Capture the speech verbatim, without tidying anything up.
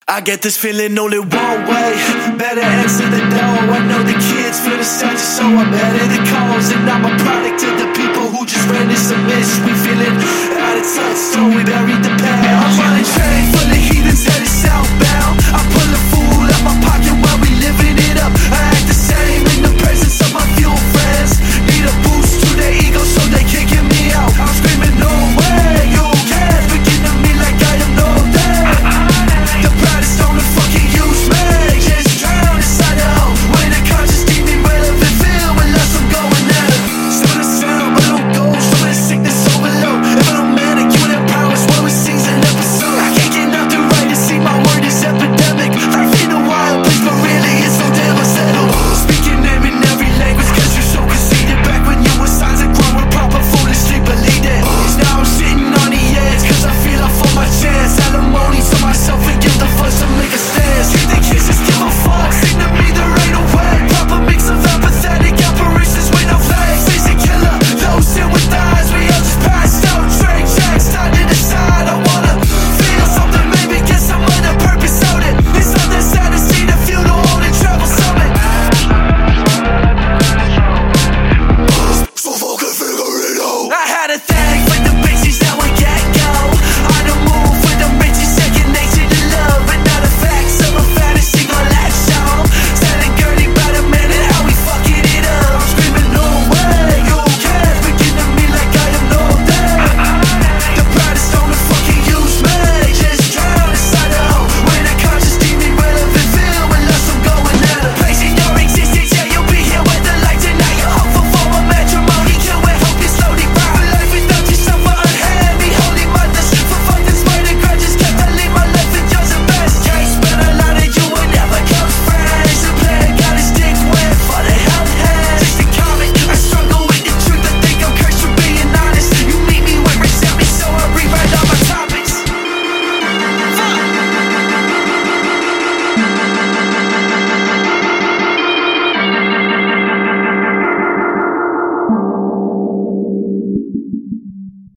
I get this feeling only one way. Better answer the door. I know the kids feel the same, so I'm better the cause. And I'm a product of the people who just ran this amiss. We feeling out of touch, so we buried the past. I'm on a train full of heathens headed